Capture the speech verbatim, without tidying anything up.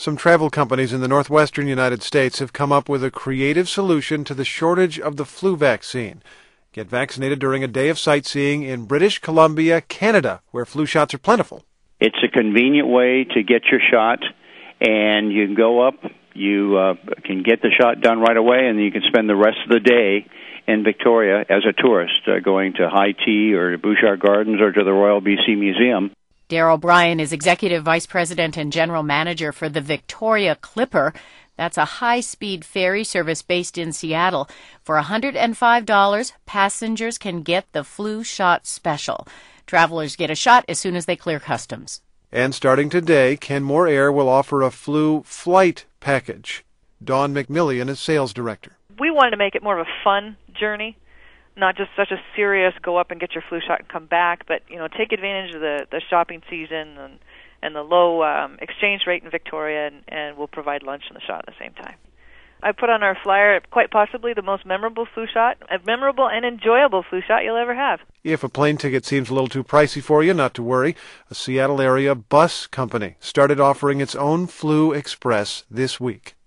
Some travel companies in the northwestern United States have come up with a creative solution to the shortage of the flu vaccine. Get vaccinated during a day of sightseeing in British Columbia, Canada, where flu shots are plentiful. It's a convenient way to get your shot, and you can go up, you uh, can get the shot done right away, and you can spend the rest of the day in Victoria as a tourist, uh, going to High Tea or to Bouchard Gardens or to the Royal B C Museum. Darrell Bryan is Executive Vice President and General Manager for the Victoria Clipper. That's a high-speed ferry service based in Seattle. For one hundred five dollars, passengers can get the flu shot special. Travelers get a shot as soon as they clear customs. And starting today, Kenmore Air will offer a flu flight package. Dawn McMillian is sales director. We wanted to make it more of a fun journey, not just such a serious go up and get your flu shot and come back, but you know, take advantage of the, the shopping season and, and the low um, exchange rate in Victoria, and, and we'll provide lunch and the shot at the same time. I put on our flyer quite possibly the most memorable flu shot, a memorable and enjoyable flu shot you'll ever have. If a plane ticket seems a little too pricey for you, not to worry. A Seattle area bus company started offering its own Flu Express this week.